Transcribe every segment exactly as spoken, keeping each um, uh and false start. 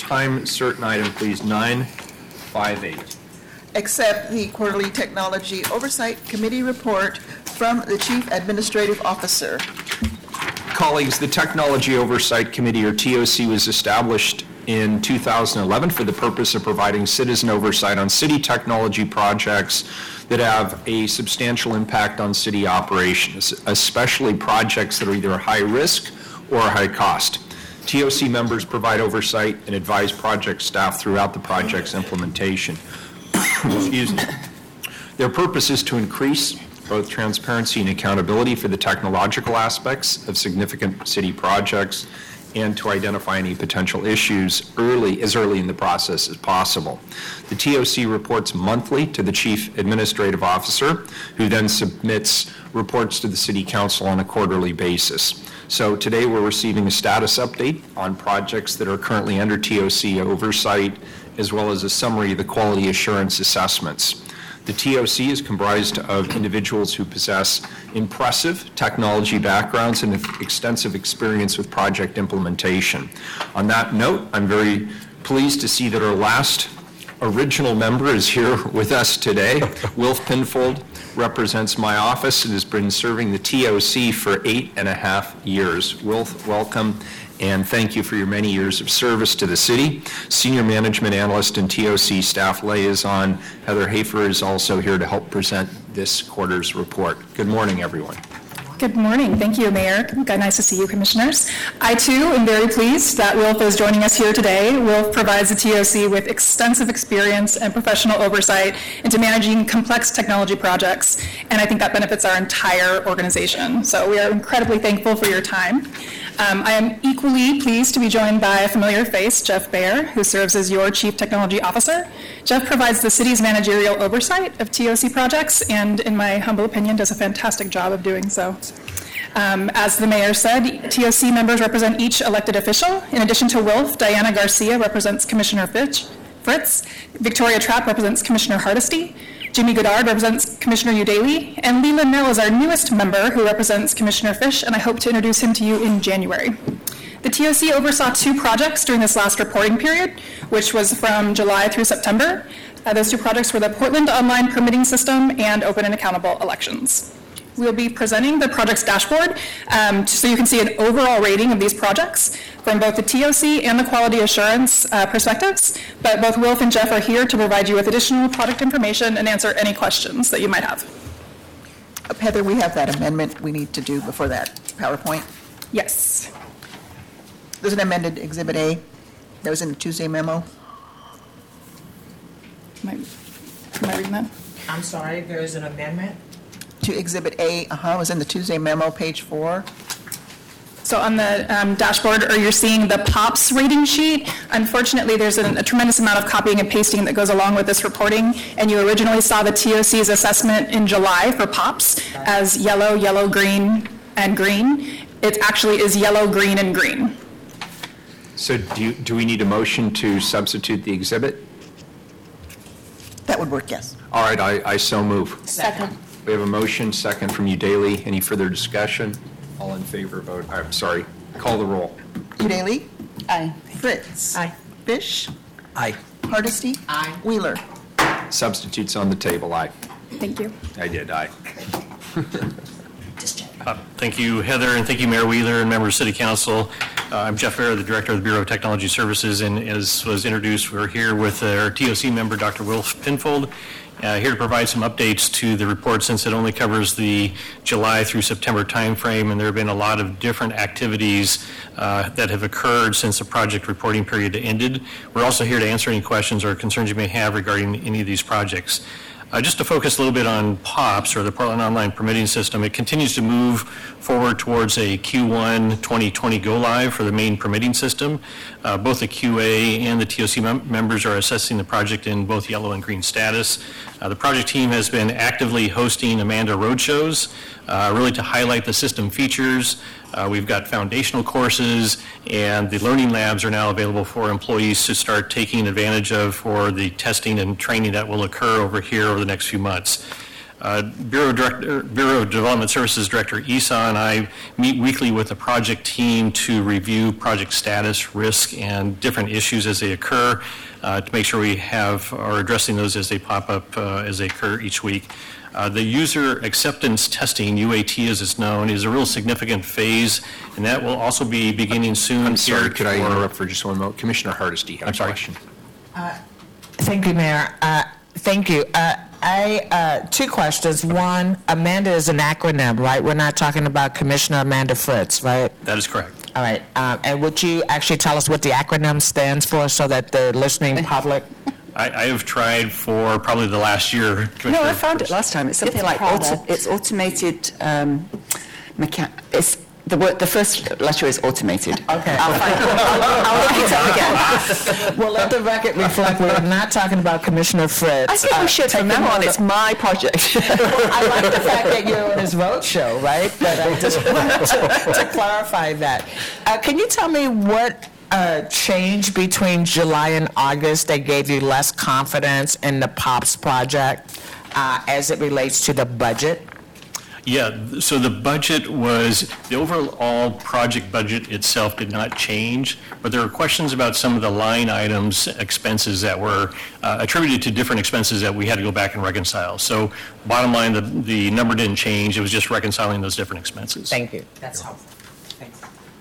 time certain item, please, nine five eight. Accept the quarterly technology oversight committee report from the Chief Administrative Officer. Colleagues, the Technology Oversight Committee, or T O C, was established in two thousand eleven for the purpose of providing citizen oversight on city technology projects that have a substantial impact on city operations, especially projects that are either high risk or high cost. T O C members provide oversight and advise project staff throughout the project's implementation. Excuse me. Their purpose is to increase both transparency and accountability for the technological aspects of significant city projects and to identify any potential issues early, as early in the process as possible. The T O C reports monthly to the Chief Administrative Officer, who then submits reports to the City Council on a quarterly basis. So today we're receiving a status update on projects that are currently under T O C oversight, as well as a summary of the quality assurance assessments. The T O C is comprised of individuals who possess impressive technology backgrounds and extensive experience with project implementation. On that note, I'm very pleased to see that our last original member is here with us today. Wilf Pinfold represents my office and has been serving the T O C for eight and a half years. Wilf, welcome. And thank you for your many years of service to the city. Senior Management Analyst and T O C Staff Liaison Heather Hafer is also here to help present this quarter's report. Good morning, everyone. Good morning. Thank you, Mayor. Nice to see you, Commissioners. I, too, am very pleased that Wilf is joining us here today. Wilf provides the T O C with extensive experience and professional oversight into managing complex technology projects, and I think that benefits our entire organization. So we are incredibly thankful for your time. Um, I am equally pleased to be joined by a familiar face, Jeff Baer, who serves as your Chief Technology Officer. Jeff provides the city's managerial oversight of T O C projects and, in my humble opinion, does a fantastic job of doing so. Um, as the mayor said, T O C members represent each elected official. In addition to Wilf, Diana Garcia represents Commissioner Fitch, Fritz, Victoria Trapp represents Commissioner Hardesty, Jimmy Goddard represents Commissioner Udaley, and Leland Nell is our newest member who represents Commissioner Fish, and I hope to introduce him to you in January. The T O C oversaw two projects during this last reporting period, which was from July through September. Uh, those two projects were the Portland Online Permitting System and Open and Accountable Elections. We'll be presenting the project's dashboard um, so you can see an overall rating of these projects from both the T O C and the quality assurance uh, perspectives, but both Wilf and Jeff are here to provide you with additional product information and answer any questions that you might have. Uh, Heather, we have that amendment we need to do before that PowerPoint. Yes. There's an amended Exhibit A that was in the Tuesday memo. Am I, am I reading that? I'm sorry, there is an amendment? To Exhibit A, uh-huh, was in the Tuesday memo, page four. So on the um, dashboard, or you're seeing the POPs rating sheet. Unfortunately, there's a, a tremendous amount of copying and pasting that goes along with this reporting, and you originally saw the T O C's assessment in July for POPs as yellow, yellow, green, and green. It actually is yellow, green, and green. So do, you, do we need a motion to substitute the exhibit? That would work, yes. All right, I, I so move. Second. We have a motion, second from Udaley. Any further discussion? All in favor, vote. I'm sorry. Call the roll. Udaley? Aye. Fritz? Aye. Fish? Aye. Hardesty? Aye. Wheeler? Substitutes on the table. Aye. Thank you. I did. Aye. Uh, Thank you, Heather, and thank you, Mayor Wheeler and members of City Council. Uh, I'm Jeff Baer, the Director of the Bureau of Technology Services, and as was introduced, we're here with our T O C member, Doctor Wilf Pinfold, uh, here to provide some updates to the report since it only covers the July through September timeframe, and there have been a lot of different activities uh, that have occurred since the project reporting period ended. We're also here to answer any questions or concerns you may have regarding any of these projects. Uh, just to focus a little bit on POPs, or the Portland Online Permitting System, it continues to move forward towards a Q one twenty twenty go-live for the main permitting system. Uh, both the Q A and the T O C mem- members are assessing the project in both yellow and green status. Uh, the project team has been actively hosting Amanda roadshows, uh, really to highlight the system features. Uh, we've got foundational courses, and the learning labs are now available for employees to start taking advantage of for the testing and training that will occur over here over the next few months. Uh, Bureau Director, Bureau of Development Services Director Isa and I meet weekly with the project team to review project status, risk, and different issues as they occur uh, to make sure we have are addressing those as they pop up uh, as they occur each week. Uh, the user acceptance testing, U A T as it's known, is a real significant phase, and that will also be beginning soon. I'm sorry, here could I for- interrupt for just one moment? Commissioner Hardesty had I'm a sorry. question. Thank you, Mayor. Uh, Thank you. Uh, I, uh, two questions. One, Amanda is an acronym, right? We're not talking about Commissioner Amanda Fritz, right? That is correct. All right. Uh, And would you actually tell us what the acronym stands for so that the listening public? I, I have tried for probably the last year. No, I Commissioner found it Fritz. last time. It's something like, product. auto- it's automated, um, mechan, it's, the word, the first letter is automated. Okay. I'll find, I'll, I'll look it up again. Well, let the record reflect, we're not talking about Commissioner Fritz. I think uh, we should, from taking now on, the- it's my project. I like the fact that you're on his road show, right? But I just wanted to, to clarify that. Uh, can you tell me what uh, changed between July and August that gave you less confidence in the POPs project uh, as it relates to the budget? Yeah, th- so the budget was, the overall project budget itself did not change, but there were questions about some of the line items, expenses that were uh, attributed to different expenses that we had to go back and reconcile. So bottom line, the, the number didn't change, it was just reconciling those different expenses. Thank you. That's helpful. Thanks.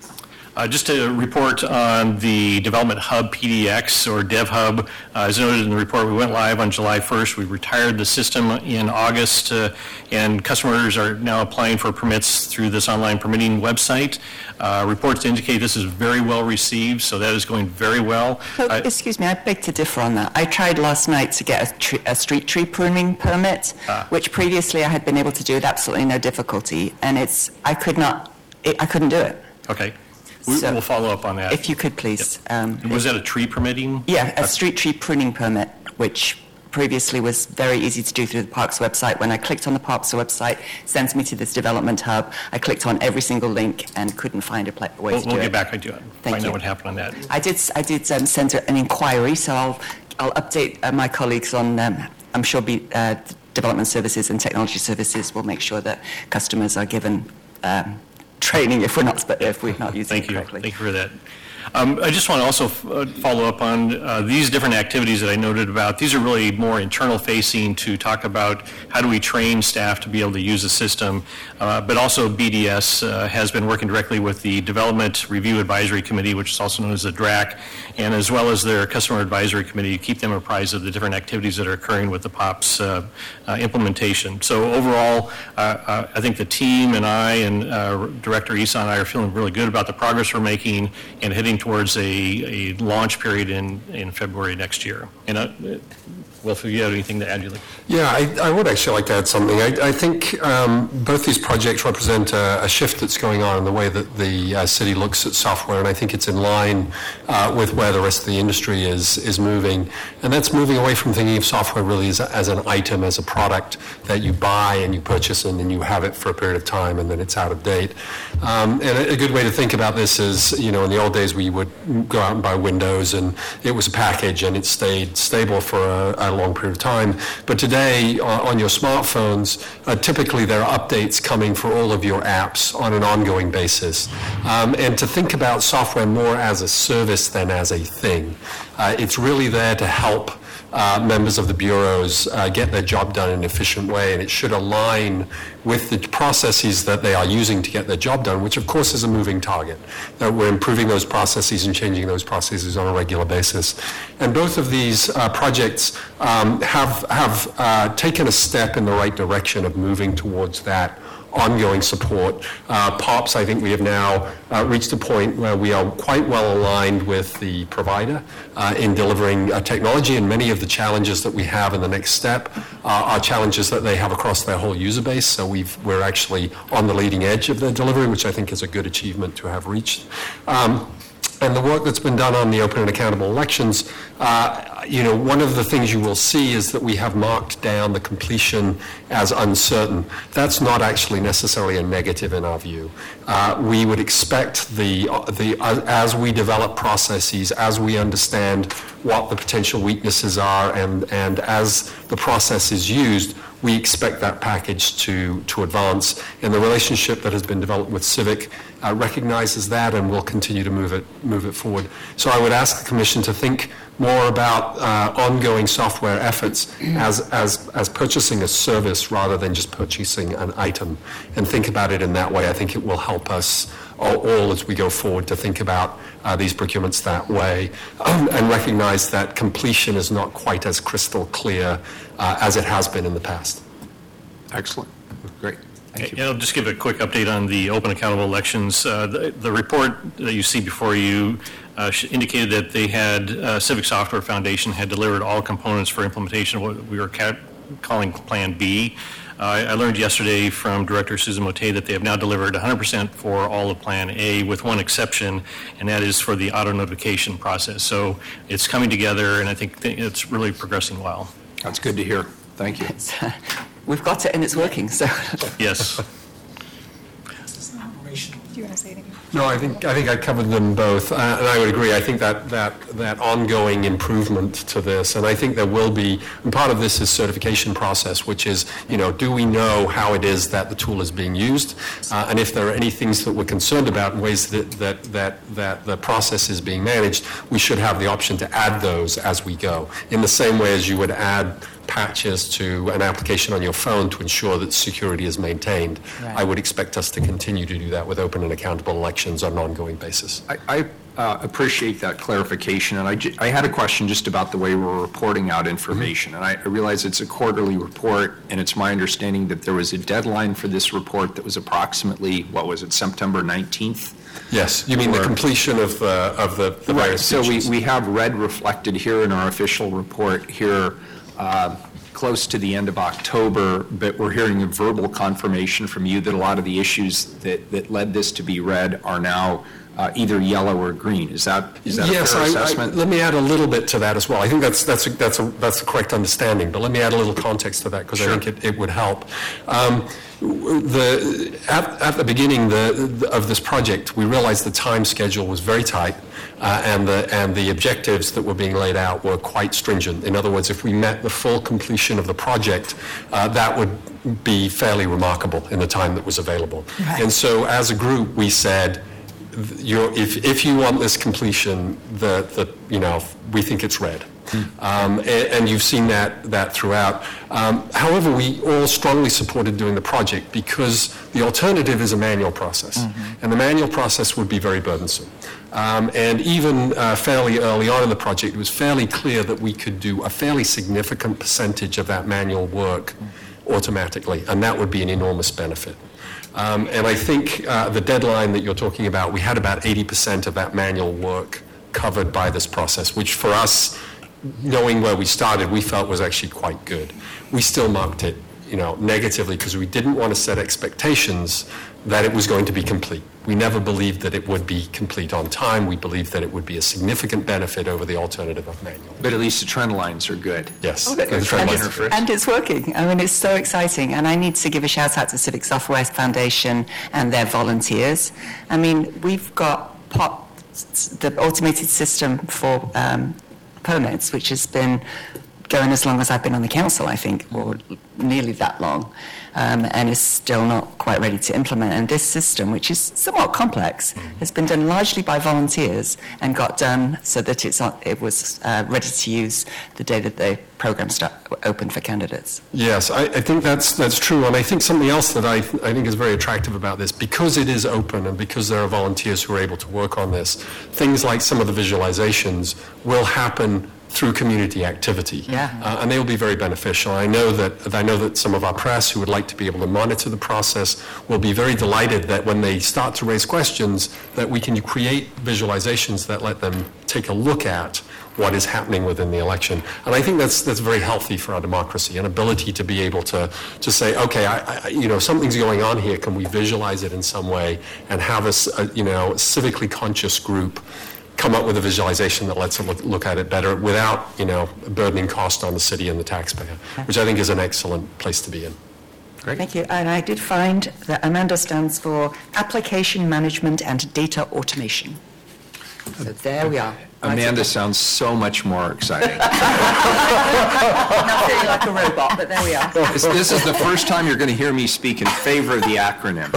Uh, Just to report on the Development Hub P D X, or DevHub, uh, as noted in the report, we went live on July first. We retired the system in August, uh, and customers are now applying for permits through this online permitting website. Uh, Reports indicate this is very well received, so that is going very well. So, Uh, excuse me, I beg to differ on that. I tried last night to get a, tree, a street tree pruning permit, which previously I had been able to do with absolutely no difficulty, and it's, I could not, it, I couldn't do it. Okay, We- So- we'll follow up on that. If you could please. Um, Was that a tree permitting? Yeah, a street tree pruning permit, which previously was very easy to do through the Parks website. When I clicked on the Parks website, it sends me to this development hub. I clicked on every single link and couldn't find a pla- way We'll to do we'll it. get back to it, Thank find you. out what happened on that. I did, I did um, send an inquiry, so I'll, I'll update uh, my colleagues on, um, I'm sure be, uh, Development Services and Technology Services will make sure that customers are given um, training if we're not, sp- if we're not using Thank it you. correctly. Thank you for that. Um, I just want to also f- uh, follow up on uh, these different activities that I noted about. These are really more internal facing to talk about how do we train staff to be able to use the system. Uh, but also B D S uh, has been working directly with the Development Review Advisory Committee, which is also known as the D R A C, and as well as their Customer Advisory Committee to keep them apprised of the different activities that are occurring with the POPs uh, uh, implementation. So overall, uh, uh, I think the team and I and uh, Director Isa and I are feeling really good about the progress we're making and heading towards a, a launch period in, in February next year. And uh, Wilf, if you have anything to add, you'd like? Yeah, I, I would actually like to add something. I, I think um, both these projects represent a, a shift that's going on in the way that the uh, city looks at software, and I think it's in line uh, with where the rest of the industry is is moving. And that's moving away from thinking of software really as, a, as an item, as a product that you buy and you purchase and then you have it for a period of time and then it's out of date. Um, and a, a good way to think about this is, you know, in the old days we would go out and buy Windows and it was a package and it stayed stable for a, a long period of time. But today on, on your smartphones, uh, typically there are updates coming for all of your apps on an ongoing basis. Um, and to think about software more as a service than as a thing. Uh, it's really there to help uh, members of the bureaus uh, get their job done in an efficient way, and it should align with the processes that they are using to get their job done, which of course is a moving target. Uh, we're improving those processes and changing those processes on a regular basis. And both of these uh, projects um, have, have uh, taken a step in the right direction of moving towards that ongoing support. Uh, POPs, I think we have now uh, reached a point where we are quite well aligned with the provider uh, in delivering uh, technology, and many of the challenges that we have in the next step uh, are challenges that they have across their whole user base. So we've, we're actually on the leading edge of their delivery, which I think is a good achievement to have reached. Um, and the work that's been done on the open and accountable elections, uh, you know, one of the things you will see is that we have marked down the completion as uncertain. That's not actually necessarily a negative in our view. Uh, we would expect the, the uh, as we develop processes, as we understand what the potential weaknesses are, and, and as the process is used, we expect that package to, to advance. And the relationship that has been developed with Civic uh, recognizes that and will continue to move it, move it forward. So I would ask the Commission to think more about uh, ongoing software efforts as, as, as purchasing a service rather than just purchasing an item, and think about it in that way. I think it will help us all, all as we go forward to think about uh, these procurements that way, um, and recognize that completion is not quite as crystal clear uh, as it has been in the past. Excellent. Great. Thank you. And I'll just give a quick update on the open accountable elections. Uh, the, the report that you see before you uh, indicated that they had, uh, Civic Software Foundation had delivered all components for implementation of what we were ca- calling Plan B. Uh, I, I learned yesterday from Director Susan Motet that they have now delivered one hundred percent for all of Plan A, with one exception, and that is for the auto notification process. So it's coming together, and I think th- it's really progressing well. That's good to hear. Thank you. It's, uh, we've got it and it's working, so. Yes. Do you want to say anything? No, I think I think I covered them both, uh, and I would agree. I think that that that ongoing improvement to this, and I think there will be. And part of this is certification process, which is, you know, do we know how it is that the tool is being used, uh, and if there are any things that we're concerned about in ways that that that that the process is being managed, we should have the option to add those as we go, in the same way as you would add patches to an application on your phone to ensure that security is maintained. Right. I would expect us to continue to do that with open and accountable elections on an ongoing basis. I, I uh, appreciate that clarification, and I, ju- I had a question just about the way we're reporting out information. And I, I realize it's a quarterly report, and it's my understanding that there was a deadline for this report that was approximately, what was it, September nineteenth? Yes, you mean the Or- completion of the, of the the Right, various so we, features. we have red reflected here in our official report here, uh, close to the end of October, but we're hearing a verbal confirmation from you that a lot of the issues that, that led this to be red are now uh, either yellow or green. Is that, is that a Yes, fair I- I- assessment? let me add a little bit to that as well. I think that's, that's, a- that's, a, that's the correct understanding, but let me add a little context to that, because Sure. I think it, it would help. Um, w- the, at, at the beginning the, the, of this project, we realized the time schedule was very tight, uh, and, the, and the objectives that were being laid out were quite stringent. In other words, if we met the full completion of the project, uh, that would be fairly remarkable in the time that was available. Right. And so as a group, we said, you're, if, if you want this completion, the, the, you know, we think it's red. Um, and, and you've seen that, that throughout. Um, however, we all strongly supported doing the project because the alternative is a manual process. And the manual process would be very burdensome. Um, and even uh, fairly early on in the project, it was fairly clear that we could do a fairly significant percentage of that manual work automatically, and that would be an enormous benefit. Um, and I think uh, the deadline that you're talking about, we had about eighty percent of that manual work covered by this process, which for us, knowing where we started, we felt was actually quite good. We still marked it, you know, negatively because we didn't want to set expectations that it was going to be complete. We never believed that it would be complete on time. We believed that it would be a significant benefit over the alternative of manual. But at least the trend lines are good. Yes. But- the trend and, lines it's, are good. and it's working. I mean, it's so exciting. And I need to give a shout out to Civic Software Foundation and their volunteers. I mean, we've got POP, the automated system for um, permits, which has been going as long as I've been on the council, I think, or nearly that long, um, and is still not quite ready to implement. And this system, which is somewhat complex, has been done largely by volunteers and got done so that it's on, it was uh, ready to use the day that the program start, opened for candidates. Yes, I, I think that's that's true, and I think something else that I, I think is very attractive about this, because it is open and because there are volunteers who are able to work on this, things like some of the visualizations will happen through community activity, Yeah. uh, and they will be very beneficial. I know that I know that some of our press who would like to be able to monitor the process will be very delighted that when they start to raise questions, that we can create visualizations that let them take a look at what is happening within the election. And I think that's that's very healthy for our democracy, an ability to be able to to say, okay, I, I, you know, something's going on here. Can we visualize it in some way and have a, s- a, you know, civically conscious group come up with a visualization that lets us look, look at it better without, you know, burdening cost on the city and the taxpayer, which I think is an excellent place to be in. Thank you. And I did find that Amanda stands for Application Management and Data Automation. So there we are. Amanda sounds so much more exciting. Not feeling like a robot, but there we are. This, this is the first time you're going to hear me speak in favor of the acronym.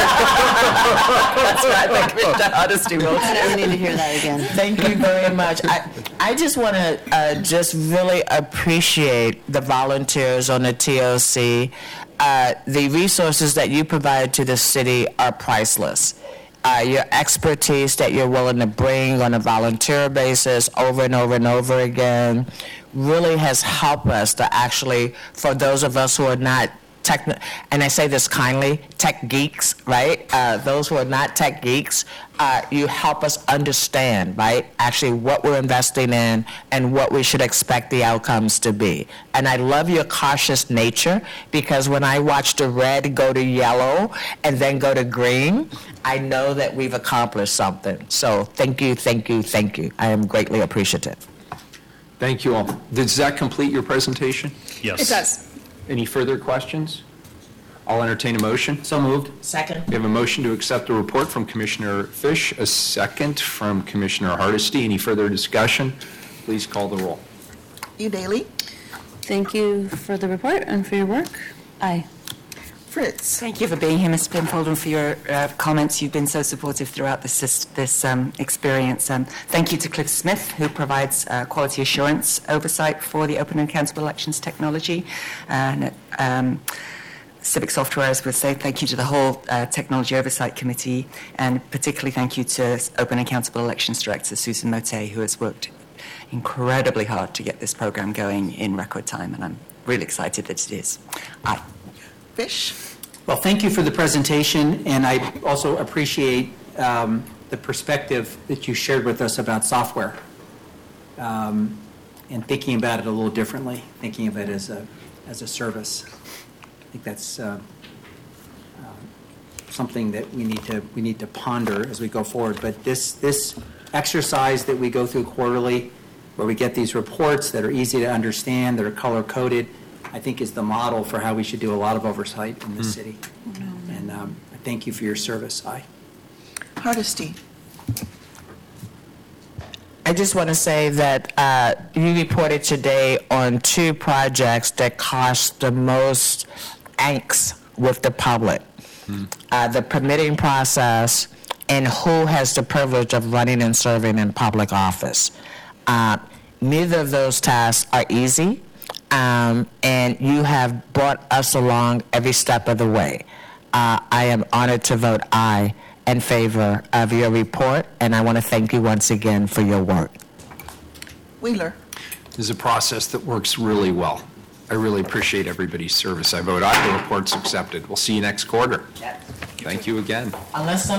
That's right. Thank you, Mister Hardesty. Will. I don't need to hear that again. Thank you very much. I, I just want to uh, just really appreciate the volunteers on the T O C. Uh, the resources that you provide to the city are priceless. Uh, your expertise that you're willing to bring on a volunteer basis over and over and over again really has helped us to actually, for those of us who are not tech, and I say this kindly, tech geeks, right? Uh, those who are not tech geeks, uh, you help us understand, right, actually what we're investing in and what we should expect the outcomes to be. And I love your cautious nature, because when I watch the red go to yellow and then go to green, I know that we've accomplished something. So thank you, thank you, thank you. I am greatly appreciative. Thank you all. Does that complete your presentation? Yes. It does. Any further questions? I'll entertain a motion. So moved. Second. We have a motion to accept the report from Commissioner Fish, a second from Commissioner Hardesty. Any further discussion? Please call the roll. Daly, Thank you for the report and for your work. Aye. Fritz, Thank you for being here, Mister Pinfold, and for your uh, comments. You've been so supportive throughout this this um, experience. Um, thank you to Cliff Smith, who provides uh, quality assurance oversight for the Open and Accountable Elections technology. And um, Civic Software, as would say, thank you to the whole uh, Technology Oversight Committee, and particularly thank you to Open and Accountable Elections Director Susan Motet, who has worked incredibly hard to get this program going in record time, and I'm really excited that it is. Aye. Fish, Well, thank you for the presentation, and I also appreciate um, the perspective that you shared with us about software, um, and thinking about it a little differently, thinking of it as a as a service. I think that's uh, uh, something that we need to we need to ponder as we go forward. But this this exercise that we go through quarterly, where we get these reports that are easy to understand, that are color coded, I think is the model for how we should do a lot of oversight in this city. And um, I thank you for your service. Aye. Hardesty, I just want to say that uh, you reported today on two projects that cost the most angst with the public. Uh, the permitting process and who has the privilege of running and serving in public office. Uh, neither of those tasks are easy, um, and you have brought us along every step of the way. Uh, I am honored to vote aye in favor of your report, and I want to thank you once again for your work. Wheeler, This is a process that works really well. I really appreciate everybody's service. I vote aye. The report's accepted. We'll see you next quarter. Thank you again. Unless